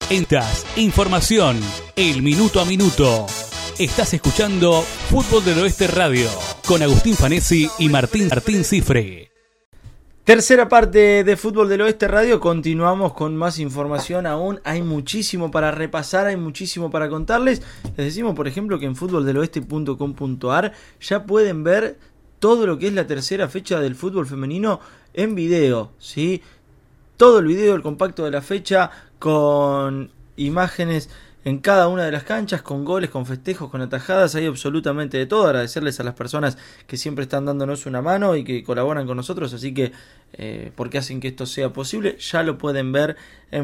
Entas, información, el minuto a minuto. Estás escuchando Fútbol del Oeste Radio con Agustín Fanesi y Martín Cifre. Tercera parte de Fútbol del Oeste Radio, continuamos con más información aún, hay muchísimo para repasar, hay muchísimo para contarles. Les decimos, por ejemplo, que en futboldeloeste.com.ar ya pueden ver todo lo que es la tercera fecha del fútbol femenino en video, ¿sí? Todo el video, el compacto de la fecha, con imágenes en cada una de las canchas, con goles, con festejos, con atajadas, hay absolutamente de todo. Agradecerles a las personas que siempre están dándonos una mano y que colaboran con nosotros, así que porque hacen que esto sea posible, ya lo pueden ver en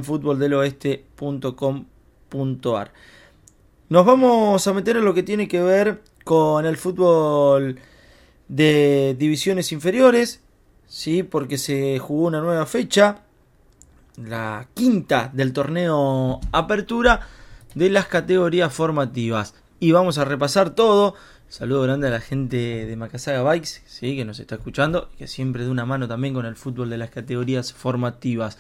futboldeloeste.com.ar. Nos vamos a meter en lo que tiene que ver con el fútbol de divisiones inferiores, ¿sí? Porque se jugó una nueva fecha, la quinta del torneo Apertura de las categorías formativas, y vamos a repasar todo. Saludo grande a la gente de Macasaga Bikes, ¿sí? Que nos está escuchando y que siempre da una mano también con el fútbol de las categorías formativas.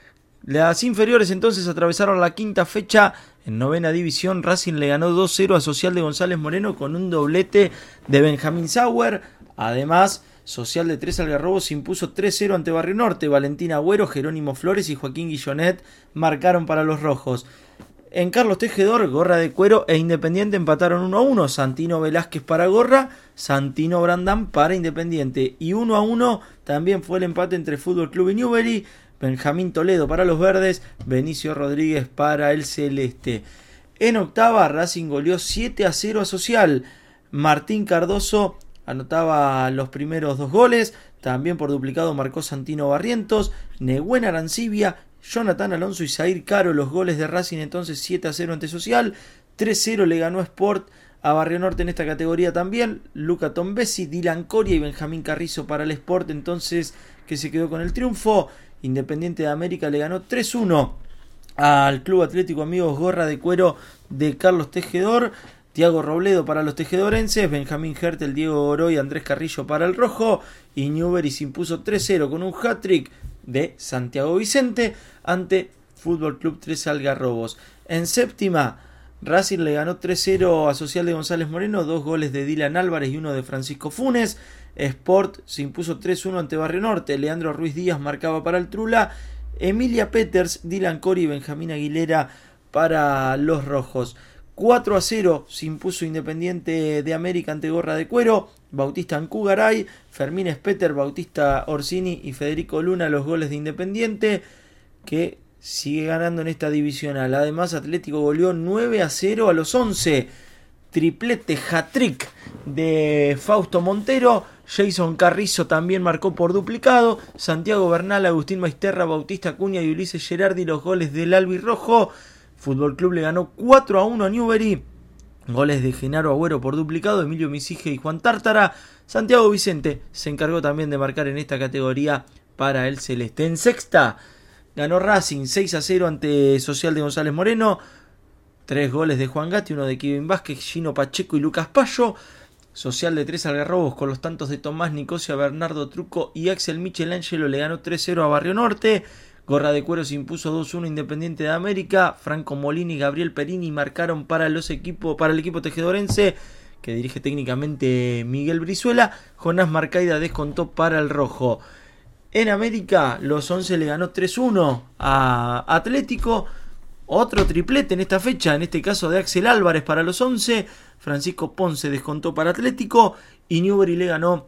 Las inferiores entonces atravesaron la quinta fecha. En novena división, Racing le ganó 2-0 a Social de González Moreno con un doblete de Benjamín Sauer. Además, Social de Tres Algarrobos se impuso 3-0 ante Barrio Norte. Valentín Agüero, Jerónimo Flores y Joaquín Guillonet marcaron para los rojos. En Carlos Tejedor, Gorra de Cuero e Independiente empataron 1-1. Santino Velázquez para Gorra, Santino Brandán para Independiente. Y 1-1 también fue el empate entre Fútbol Club y Newbery. Benjamín Toledo para los verdes, Benicio Rodríguez para el celeste. En octava, Racing goleó 7-0 a Social. Martín Cardoso anotaba los primeros dos goles. También por duplicado marcó Santino Barrientos, Nehuen Arancibia, Jonathan Alonso y Zair Caro. Los goles de Racing entonces 7-0 ante Social. 3-0 le ganó Sport a Barrio Norte en esta categoría también. Luca Tombesi, Dylan Coria y Benjamín Carrizo para el Sport, entonces, que se quedó con el triunfo. Independiente de América le ganó 3-1 al Club Atlético Amigos Gorra de Cuero de Carlos Tejedor. Tiago Robledo para los tejedorenses, Benjamín Hertel, Diego Oro y Andrés Carrillo para el rojo. Y Newbery se impuso 3-0 con un hat-trick de Santiago Vicente ante Fútbol Club 13 Algarrobos. En séptima, Racing le ganó 3-0 a Social de González Moreno, 2 goles de Dylan Álvarez y 1 de Francisco Funes. Sport se impuso 3-1 ante Barrio Norte, Leandro Ruiz Díaz marcaba para el Trula, Emilia Peters, Dylan Cori y Benjamín Aguilera para los rojos. 4-0 se impuso Independiente de América ante Gorra de Cuero, Bautista Ancugaray, Fermín Speter, Bautista Orsini y Federico Luna los goles de Independiente, que sigue ganando en esta divisional. Además, Atlético goleó 9-0 a los 11, triplete hat-trick de Fausto Montero. Jason Carrizo también marcó por duplicado. Santiago Bernal, Agustín Maisterra, Bautista Acuña y Ulises Gerardi los goles del albirrojo. Fútbol Club le ganó 4-1 a Newbery. Goles de Genaro Agüero por duplicado, Emilio Misige y Juan Tártara. Santiago Vicente se encargó también de marcar en esta categoría para el celeste. En sexta ganó Racing 6-0 ante Social de González Moreno. 3 goles de Juan Gatti, 1 de Kevin Vázquez, Gino Pacheco y Lucas Payo. Social de Tres Algarrobos con los tantos de Tomás Nicosia, Bernardo Truco y Axel Michelangelo le ganó 3-0 a Barrio Norte. Gorra de Cuero se impuso 2-1 Independiente de América. Franco Molini y Gabriel Perini marcaron para el equipo tejedorense, que dirige técnicamente Miguel Brizuela. Jonás Marcaida descontó para el rojo. En América, los 11 le ganó 3-1 a Atlético. Otro triplete en esta fecha, en este caso de Axel Álvarez para los 11. Francisco Ponce descontó para Atlético. Y Newbery le ganó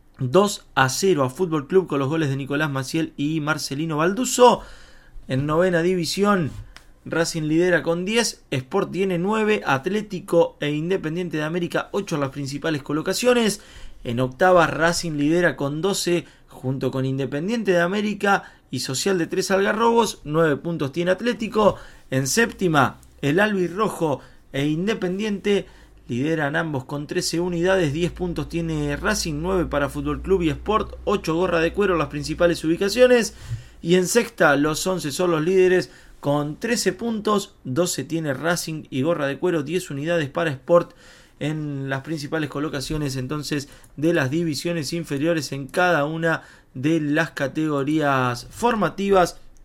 2-0 a Fútbol Club con los goles de Nicolás Maciel y Marcelino Balduzo. En novena división, Racing lidera con 10, Sport tiene 9, Atlético e Independiente de América 8 en las principales colocaciones. En octava, Racing lidera con 12 junto con Independiente de América y Social de Tres Algarrobos. 9 puntos tiene Atlético. En séptima, el albirrojo e Independiente lideran ambos con 13 unidades. 10 puntos tiene Racing, 9 para Fútbol Club y Sport, 8 Gorra de Cuero en las principales ubicaciones. Y en sexta, los 11 son los líderes con 13 puntos. 12 tiene Racing y Gorra de Cuero, 10 unidades para Sport en las principales colocaciones entonces de las divisiones inferiores en cada una de las categorías formativas.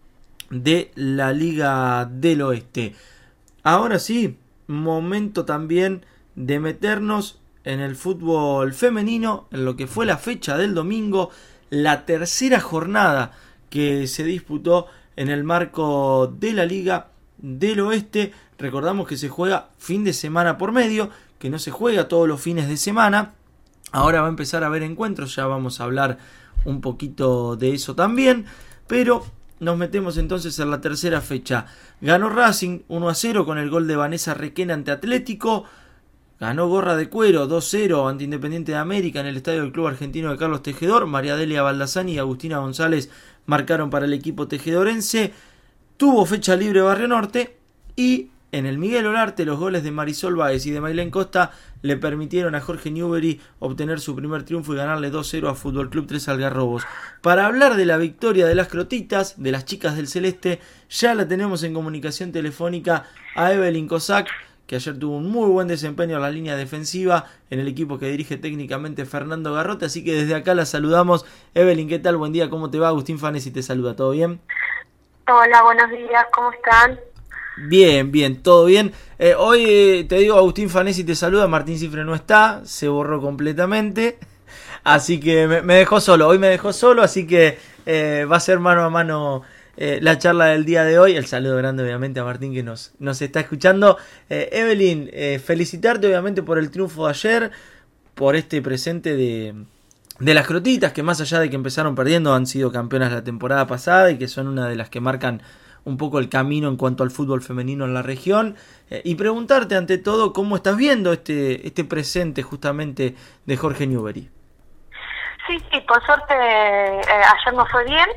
de la Liga del Oeste. Ahora sí, momento también de meternos en el fútbol femenino, en lo que fue la fecha del domingo, la tercera jornada que se disputó en el marco de la Liga del Oeste. Recordamos que se juega fin de semana por medio, que no se juega todos los fines de semana. Ahora va a empezar a haber encuentros, ya vamos a hablar un poquito de eso también, pero nos metemos entonces en la tercera fecha. Ganó Racing 1-0 con el gol de Vanessa Requena ante Atlético. Ganó Gorra de Cuero 2-0 ante Independiente de América en el estadio del Club Argentino de Carlos Tejedor. María Delia Baldassani y Agustina González marcaron para el equipo tejedorense. Tuvo fecha libre Barrio Norte y en el Miguel Olarte los goles de Marisol Báez y de Mailén Costa le permitieron a Jorge Newbery obtener su primer triunfo y ganarle 2-0 a Fútbol Club 3 Algarrobos. Para hablar de la victoria de las Crotitas, de las chicas del Celeste, ya la tenemos en comunicación telefónica a Evelyn Cossack, que ayer tuvo un muy buen desempeño en la línea defensiva en el equipo que dirige técnicamente Fernando Garrote, así que desde acá la saludamos. Evelyn, ¿qué tal? Buen día, ¿cómo te va? Agustín Fanesi te saluda, ¿todo bien? Hola, buenos días, ¿cómo están? Bien, todo bien. Hoy te digo, Agustín Fanesi te saluda, Martín Cifre no está, se borró completamente, así que me dejó solo, hoy me dejó solo, así que va a ser mano a mano la charla del día de hoy. El saludo grande obviamente a Martín que nos está escuchando. Evelyn, felicitarte obviamente por el triunfo de ayer, por este presente de las Crotitas, que más allá de que empezaron perdiendo han sido campeonas la temporada pasada y que son una de las que marcan un poco el camino en cuanto al fútbol femenino en la región, y preguntarte ante todo cómo estás viendo este presente justamente de Jorge Newbery. Sí, por suerte ayer nos fue bien.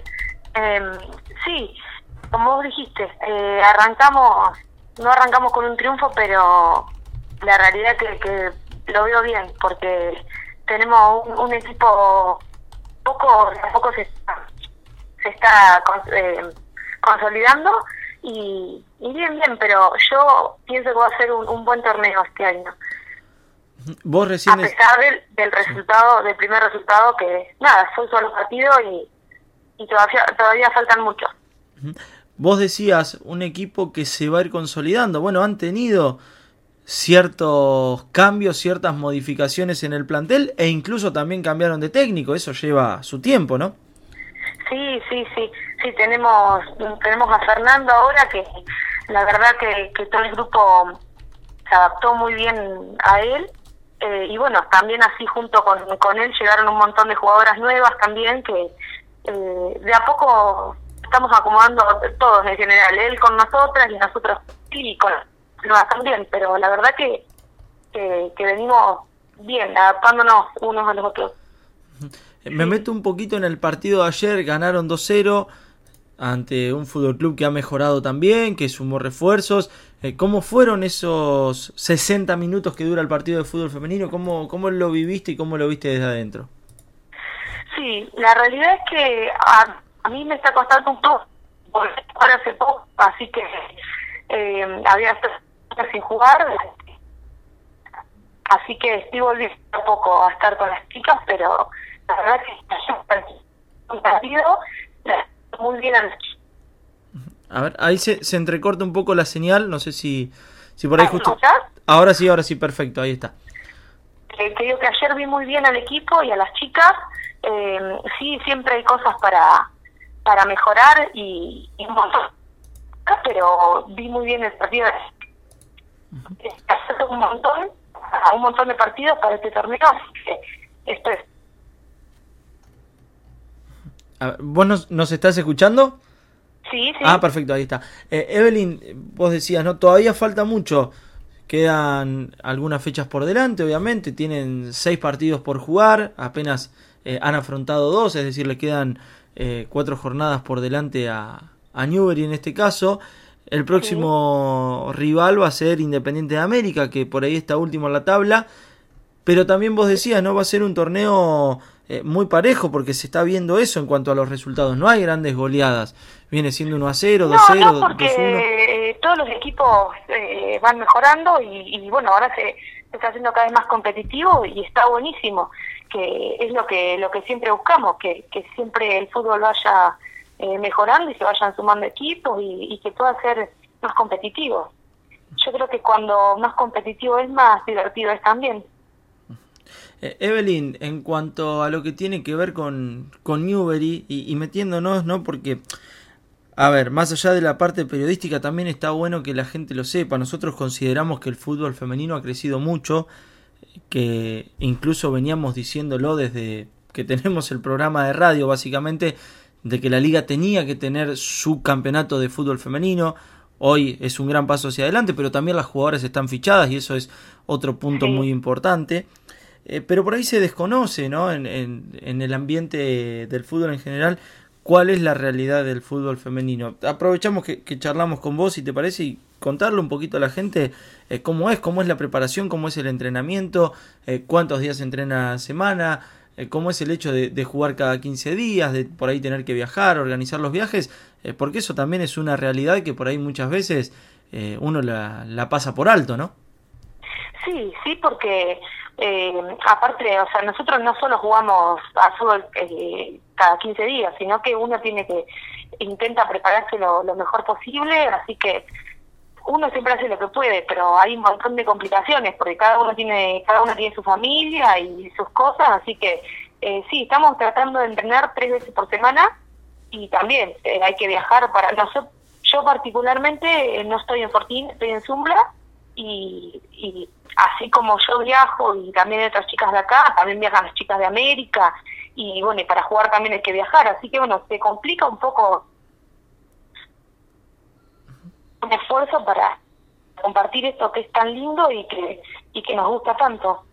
Sí, como vos dijiste, no arrancamos con un triunfo, pero la realidad que lo veo bien, porque tenemos un equipo poco se está consolidando y bien, pero yo pienso que va a ser un buen torneo este año. Vos recién a pesar del resultado, del primer resultado, que nada, fue un solo partido y todavía faltan muchos. Vos decías, un equipo que se va a ir consolidando. Bueno, han tenido ciertos cambios, ciertas modificaciones en el plantel e incluso también cambiaron de técnico. Eso lleva su tiempo, ¿no? Sí, tenemos a Fernando ahora, que la verdad que todo el grupo se adaptó muy bien a él, y bueno, también así junto con él llegaron un montón de jugadoras nuevas también, que de a poco estamos acomodando todos en general, él con nosotras y nosotros y con nuevas también, pero la verdad que venimos bien, adaptándonos unos a los otros. Me meto un poquito en el partido de ayer, ganaron 2-0 ante un Fútbol Club que ha mejorado también, que sumó refuerzos. ¿Cómo fueron esos 60 minutos que dura el partido de fútbol femenino? ¿Cómo lo viviste y cómo lo viste desde adentro? Sí, la realidad es que a mí me está costando un poco, porque ahora hace poco, así que había estado sin jugar, así que estoy volviendo un poco a estar con las chicas, pero la verdad que un partido muy bien a las chicas. A ver, ahí se entrecorta un poco la señal, no sé si por ahí justo... ¿Escuchás? Ahora sí, perfecto, ahí está. Que digo que ayer vi muy bien al equipo y a las chicas. Sí, siempre hay cosas para mejorar y un montón, pero vi muy bien el partido. Hace un montón de partidos para este torneo, así que esto es. A ver, ¿vos nos estás escuchando? Sí. Ah, perfecto, ahí está. Evelyn, vos decías, ¿no? Todavía falta mucho. Quedan algunas fechas por delante, obviamente. Tienen 6 partidos por jugar. Apenas han afrontado 2, es decir, le quedan 4 jornadas por delante a Newbery en este caso. El próximo rival va a ser Independiente de América, que por ahí está último en la tabla. Pero también vos decías, ¿no? Va a ser un torneo muy parejo, porque se está viendo eso en cuanto a los resultados. No hay grandes goleadas. Viene siendo 1-0, 2-0, No, porque 2-1. Todos los equipos van mejorando y bueno, ahora se está haciendo cada vez más competitivo y está buenísimo, que es lo que siempre buscamos, que siempre el fútbol vaya mejorando y se vayan sumando equipos y que pueda ser más competitivo. Yo creo que cuando más competitivo es, más divertido es también. Evelyn, en cuanto a lo que tiene que ver con Newbery y metiéndonos, ¿no? Porque, a ver, más allá de la parte periodística, también está bueno que la gente lo sepa. Nosotros consideramos que el fútbol femenino ha crecido mucho, que incluso veníamos diciéndolo desde que tenemos el programa de radio, básicamente, de que la liga tenía que tener su campeonato de fútbol femenino. Hoy es un gran paso hacia adelante, pero también las jugadoras están fichadas y eso es otro punto muy importante. Pero por ahí se desconoce, ¿no? En el ambiente del fútbol en general, cuál es la realidad del fútbol femenino. Aprovechamos que charlamos con vos, si te parece, y contarle un poquito a la gente cómo es la preparación, cómo es el entrenamiento, cuántos días entrena a semana, cómo es el hecho de jugar cada 15 días, de por ahí tener que viajar, organizar los viajes, porque eso también es una realidad que por ahí muchas veces uno la pasa por alto, ¿no? Sí, porque aparte, o sea, nosotros no solo jugamos a fútbol cada 15 días, sino que uno tiene que intenta prepararse lo mejor posible, así que uno siempre hace lo que puede, pero hay un montón de complicaciones porque cada uno tiene su familia y sus cosas, así que sí, estamos tratando de entrenar 3 veces por semana y también hay que viajar para nosotros. Yo particularmente no estoy en Fortín, estoy en Zumbla y así como yo viajo y también hay otras chicas de acá, también viajan las chicas de América y bueno, y para jugar también hay que viajar, así que bueno, se complica un poco un esfuerzo para compartir esto que es tan lindo y que nos gusta tanto.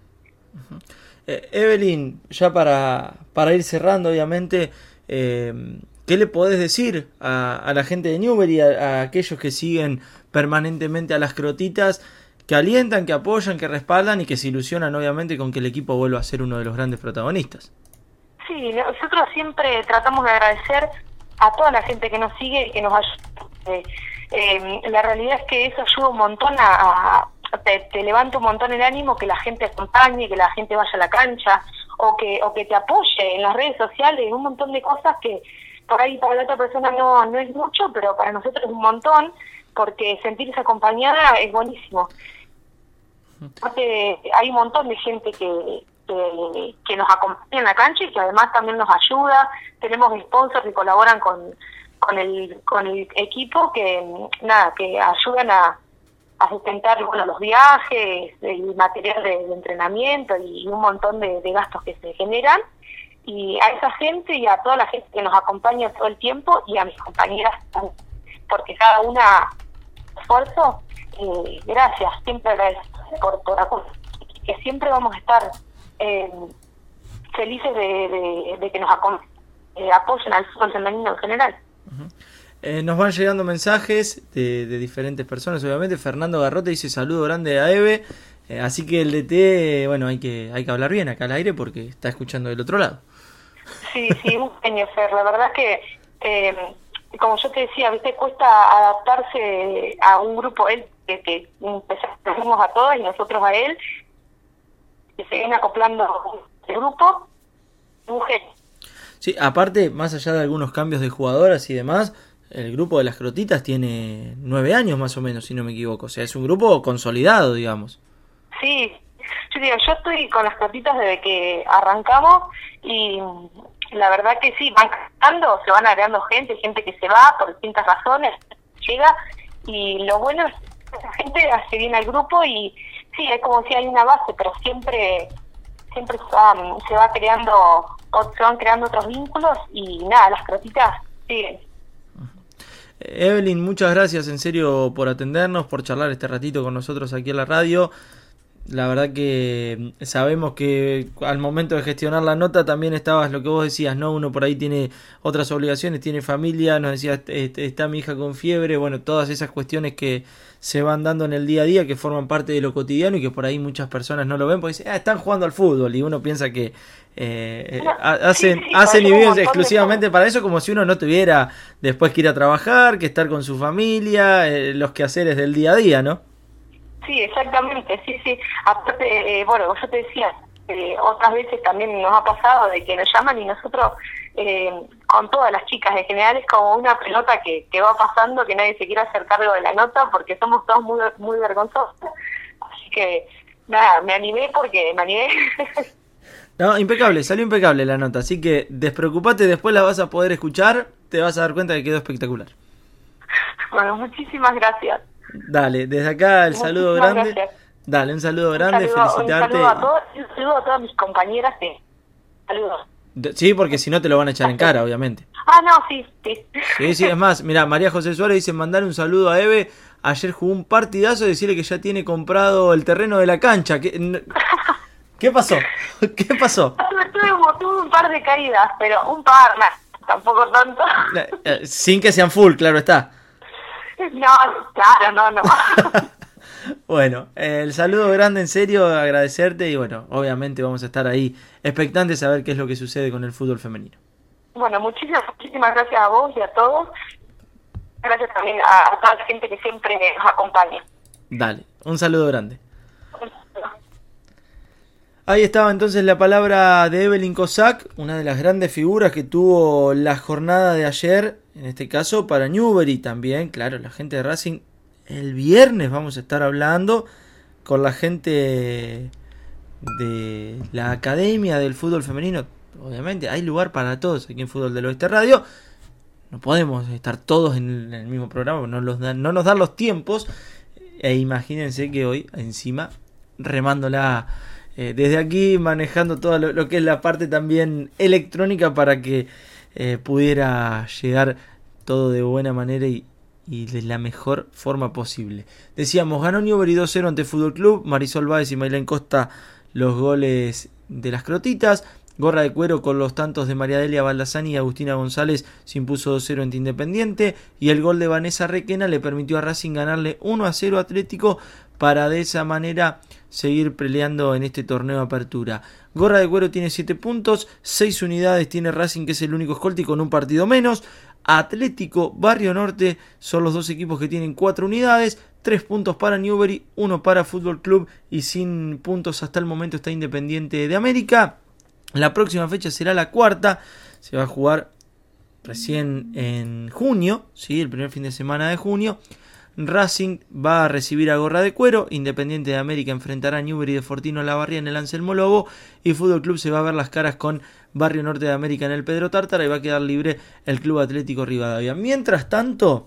Evelyn, ya para ir cerrando, obviamente, ¿qué le podés decir a la gente de Newbery, a aquellos que siguen permanentemente a las crotitas, que alientan, que apoyan, que respaldan y que se ilusionan, obviamente, con que el equipo vuelva a ser uno de los grandes protagonistas? Sí, nosotros siempre tratamos de agradecer a toda la gente que nos sigue y que nos ayuda. La realidad es que eso ayuda un montón te levanta un montón el ánimo que la gente acompañe, que la gente vaya a la cancha o que te apoye en las redes sociales, en un montón de cosas que por ahí para la otra persona no es mucho, pero para nosotros es un montón, porque sentirse acompañada es buenísimo. Porque hay un montón de gente que nos acompaña en la cancha y que además también nos ayuda. Tenemos sponsors que colaboran con el equipo que ayudan a sustentar los viajes, el material de entrenamiento y un montón de gastos que se generan. Y a esa gente y a toda la gente que nos acompaña todo el tiempo y a mis compañeras, porque cada una esfuerzo, gracias, siempre agradezco por apoyo, que siempre vamos a estar felices de que nos apoyen al fútbol femenino en general. Nos van llegando mensajes de diferentes personas, obviamente. Fernando Garrote dice saludo grande a Eve, así que el DT, bueno, hay que hablar bien acá al aire porque está escuchando del otro lado. Sí, un genio, Fer. La verdad es que, como yo te decía, ¿viste? Cuesta adaptarse a un grupo, él que empezamos a todas y nosotros a él, que se viene acoplando el grupo, un genio. Sí, aparte, más allá de algunos cambios de jugadoras y demás, el grupo de las crotitas tiene 9 años más o menos, si no me equivoco. O sea, es un grupo consolidado, digamos. Sí, yo estoy con las crotitas desde que arrancamos y la verdad que sí, van cambiando, se van agregando gente que se va por distintas razones, llega, y lo bueno es que esa gente hace bien al grupo y sí, es como si hay una base, pero siempre se van creando otros vínculos y nada, las crotitas siguen. Evelyn, muchas gracias en serio por atendernos, por charlar este ratito con nosotros aquí en la radio. La verdad que sabemos que al momento de gestionar la nota también estabas lo que vos decías, ¿no? Uno por ahí tiene otras obligaciones, tiene familia, nos decías, está mi hija con fiebre, bueno, todas esas cuestiones que se van dando en el día a día, que forman parte de lo cotidiano y que por ahí muchas personas no lo ven porque dicen, están jugando al fútbol, y uno piensa que hacen y viven exclusivamente para eso, como si uno no tuviera después que ir a trabajar, que estar con su familia, los quehaceres del día a día, ¿no? Sí, exactamente, sí. Aparte, yo te decía, otras veces también nos ha pasado de que nos llaman y nosotros con todas las chicas. En general es como una pelota que va pasando, que nadie se quiere hacer cargo de la nota porque somos todos muy, muy vergonzosos. Así que nada, me animé. No, impecable, salió impecable la nota, así que despreocupate, después la vas a poder escuchar, te vas a dar cuenta que quedó espectacular. Bueno, muchísimas gracias. Dale, desde acá el saludo grande. Gracias. Dale, un saludo grande, felicitarte. Un saludo a todas mis compañeras. Saludos. Sí, porque si no te lo van a echar en cara, obviamente. No, sí. Sí, es más, mira, María José Suárez dice, mandar un saludo a Eve, ayer jugó un partidazo, decirle que ya tiene comprado el terreno de la cancha. ¿Qué pasó? Tuve un par de caídas, pero un par, tampoco tanto. Sin que sean full, claro está. No, claro, no. Bueno, el saludo grande, en serio, agradecerte y bueno, obviamente vamos a estar ahí expectantes a ver qué es lo que sucede con el fútbol femenino. Bueno, muchísimas gracias a vos y a todos. Gracias también a toda la gente que siempre nos acompaña. Dale, un saludo grande. Ahí estaba entonces la palabra de Evelyn Kozak, una de las grandes figuras que tuvo la jornada de ayer, en este caso para Newbery también, claro, la gente de Racing. El viernes vamos a estar hablando con la gente de la Academia del Fútbol Femenino. Obviamente hay lugar para todos aquí en Fútbol del Oeste Radio. No podemos estar todos en el mismo programa, no nos dan los tiempos. E imagínense que hoy encima remándola desde aquí, manejando todo lo que es la parte también electrónica para que pudiera llegar todo de buena manera y de la mejor forma posible. Decíamos, ganó Newbery 2-0 ante Fútbol Club, Marisol Báez y Maylén Costa los goles de las crotitas. Gorra de Cuero con los tantos de María Delia Baldassani y Agustina González se impuso 2-0 ante Independiente, y el gol de Vanessa Requena le permitió a Racing ganarle 1-0 a Atlético para de esa manera seguir peleando en este torneo de apertura. Gorra de Cuero tiene 7 puntos, 6 unidades tiene Racing, que es el único escolti con un partido menos. Atlético, Barrio Norte son los dos equipos que tienen 4 unidades, 3 puntos para Newbery, 1 para Fútbol Club y sin puntos hasta el momento está Independiente de América. La próxima fecha será la cuarta, se va a jugar recién en junio, ¿sí? El primer fin de semana de junio. Racing va a recibir a Gorra de Cuero, Independiente de América enfrentará a Newbery de Fortino Lavarría en el Anselmo Lobo y Fútbol Club se va a ver las caras con Barrio Norte de América en el Pedro Tártara y va a quedar libre el Club Atlético Rivadavia. Mientras tanto,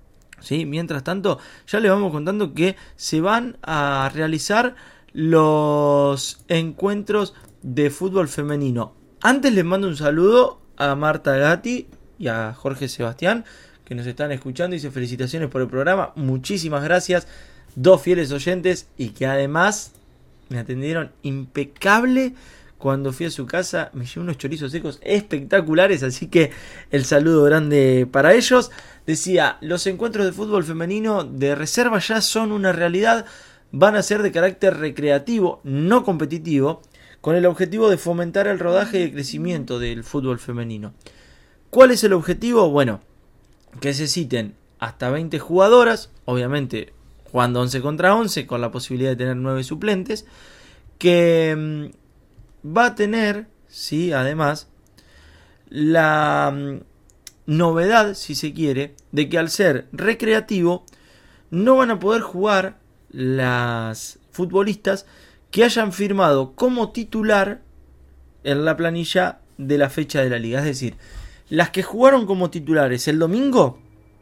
ya les vamos contando que se van a realizar los encuentros de fútbol femenino. Antes les mando un saludo a Marta Gatti y a Jorge Sebastián, que nos están escuchando. Dice felicitaciones por el programa, muchísimas gracias, 2 fieles oyentes y que además me atendieron impecable cuando fui a su casa. Me llevé unos chorizos secos espectaculares, así que el saludo grande para ellos. Decía, los encuentros de fútbol femenino de reserva ya son una realidad, van a ser de carácter recreativo, no competitivo, con el objetivo de fomentar el rodaje y el crecimiento del fútbol femenino. ¿Cuál es el objetivo? Bueno, que se citen hasta 20 jugadoras, obviamente jugando 11 contra 11, con la posibilidad de tener 9 suplentes, que va a tener, sí, además, la novedad, si se quiere, de que al ser recreativo, no van a poder jugar las futbolistas que hayan firmado como titular en la planilla de la fecha de la liga. Es decir, las que jugaron como titulares el domingo,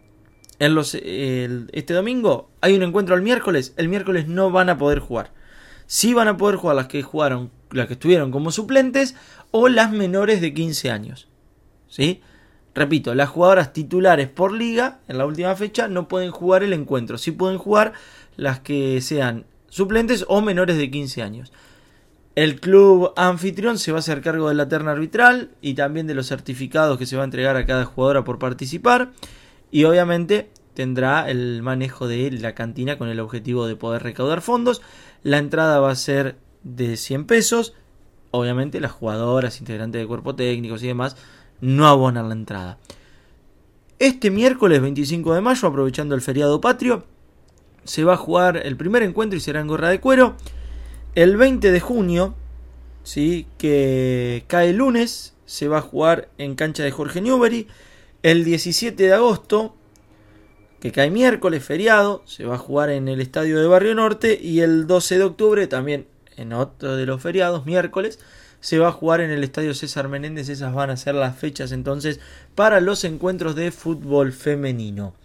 este domingo hay un encuentro el miércoles no van a poder jugar. Sí van a poder jugar las que estuvieron como suplentes o las menores de 15 años. ¿Sí? Repito, las jugadoras titulares por liga en la última fecha no pueden jugar el encuentro. Sí pueden jugar las que sean suplentes o menores de 15 años. El club anfitrión se va a hacer cargo de la terna arbitral y también de los certificados que se va a entregar a cada jugadora por participar. Y obviamente tendrá el manejo de la cantina con el objetivo de poder recaudar fondos. La entrada va a ser de 100 pesos. Obviamente las jugadoras, integrantes de cuerpo técnicos y demás no abonan la entrada. Este miércoles 25 de mayo, aprovechando el feriado patrio, se va a jugar el primer encuentro y será en Gorra de Cuero. El 20 de junio, ¿sí?, que cae lunes, se va a jugar en cancha de Jorge Newbery. El 17 de agosto, que cae miércoles, feriado, se va a jugar en el estadio de Barrio Norte. Y el 12 de octubre, también en otro de los feriados, miércoles, se va a jugar en el estadio César Menéndez. Esas van a ser las fechas entonces para los encuentros de fútbol femenino.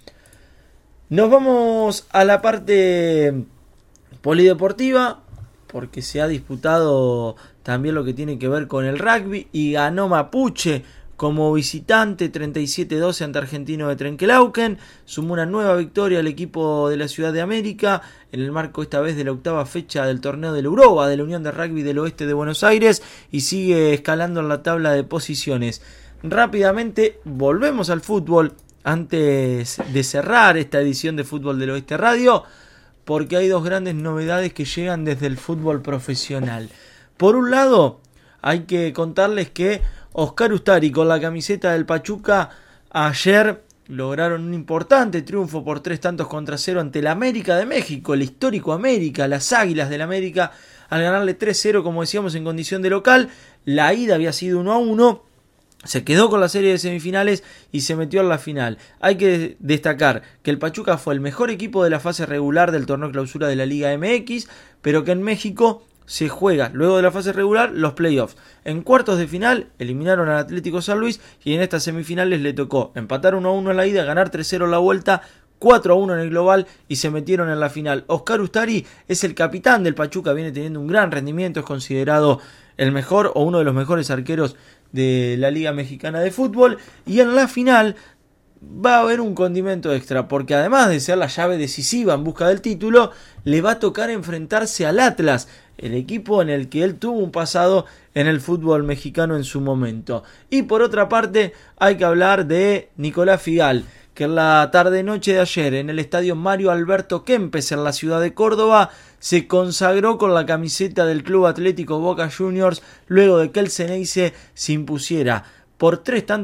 Nos vamos a la parte polideportiva, porque se ha disputado también lo que tiene que ver con el rugby y ganó Mapuche como visitante 37-12 ante Argentino de Trenquelauquen. Sumó una nueva victoria al equipo de la Ciudad de América en el marco esta vez de la octava fecha del torneo de la Europa de la Unión de Rugby del Oeste de Buenos Aires y sigue escalando en la tabla de posiciones. Rápidamente volvemos al fútbol antes de cerrar esta edición de Fútbol del Oeste Radio, porque hay dos grandes novedades que llegan desde el fútbol profesional. Por un lado, hay que contarles que Oscar Ustari con la camiseta del Pachuca ayer lograron un importante triunfo por 3-0 ante el América de México, el histórico América, las Águilas del América, al ganarle 3-0, como decíamos, en condición de local. La ida había sido 1-1. Se quedó con la serie de semifinales y se metió en la final. Hay que destacar que el Pachuca fue el mejor equipo de la fase regular del torneo clausura de la Liga MX, pero que en México se juega, luego de la fase regular, los playoffs. En cuartos de final eliminaron al Atlético San Luis y en estas semifinales le tocó empatar 1-1 en la ida, ganar 3-0 en la vuelta, 4-1 en el global y se metieron en la final. Oscar Ustari es el capitán del Pachuca, viene teniendo un gran rendimiento, es considerado el mejor o uno de los mejores arqueros de la Liga Mexicana de Fútbol, y en la final va a haber un condimento extra, porque además de ser la llave decisiva en busca del título, le va a tocar enfrentarse al Atlas, el equipo en el que él tuvo un pasado en el fútbol mexicano en su momento. Y por otra parte hay que hablar de Nicolás Figal, que en la tarde-noche de ayer en el estadio Mario Alberto Kempes en la ciudad de Córdoba se consagró con la camiseta del Club Atlético Boca Juniors luego de que el Ceneice se impusiera por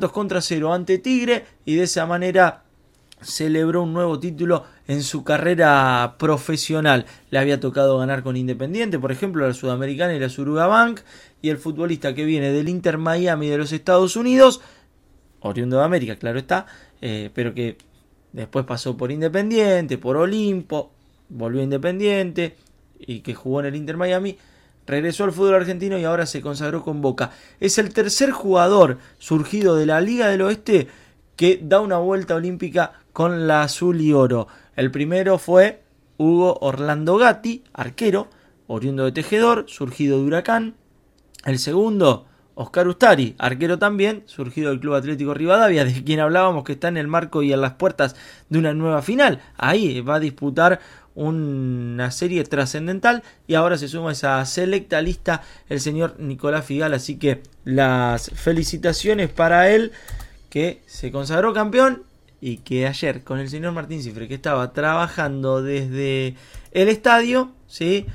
3-0 ante Tigre y de esa manera celebró un nuevo título en su carrera profesional. Le había tocado ganar con Independiente, por ejemplo, la Sudamericana y la Suruga Bank, y el futbolista que viene del Inter Miami de los Estados Unidos, oriundo de América, claro está, pero que después pasó por Independiente, por Olimpo, volvió a Independiente y que jugó en el Inter Miami, regresó al fútbol argentino y ahora se consagró con Boca. Es el tercer jugador surgido de la Liga del Oeste que da una vuelta olímpica con la azul y oro. El primero fue Hugo Orlando Gatti, arquero, oriundo de Tejedor, surgido de Huracán. El segundo, Oscar Ustari, arquero también, surgido del Club Atlético Rivadavia, de quien hablábamos, que está en el marco y en las puertas de una nueva final. Ahí va a disputar una serie trascendental y ahora se suma a esa selecta lista el señor Nicolás Figal, así que las felicitaciones para él, que se consagró campeón y que ayer con el señor Martín Cifre, que estaba trabajando desde el estadio, ¿sí?,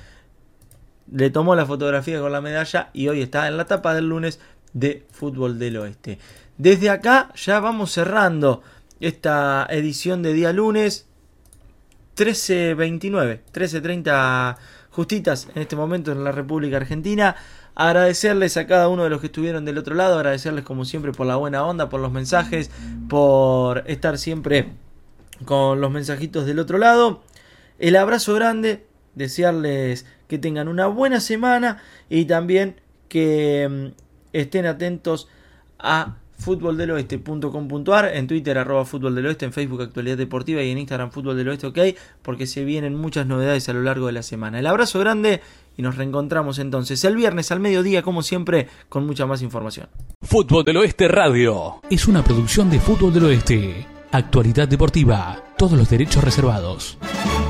le tomó la fotografía con la medalla y hoy está en la tapa del lunes de Fútbol del Oeste. Desde acá ya vamos cerrando esta edición de día lunes, 13:30 justitas en este momento en la República Argentina. Agradecerles a cada uno de los que estuvieron del otro lado, agradecerles como siempre por la buena onda, por los mensajes, por estar siempre con los mensajitos del otro lado. El abrazo grande, desearles que tengan una buena semana y también que estén atentos a futboldeloeste.com.ar, en Twitter @futboldeloeste, en Facebook Actualidad Deportiva y en Instagram Fútbol del Oeste, ok, porque se vienen muchas novedades a lo largo de la semana. El abrazo grande y nos reencontramos entonces el viernes al mediodía, como siempre, con mucha más información. Fútbol del Oeste Radio es una producción de Fútbol del Oeste. Actualidad Deportiva, todos los derechos reservados.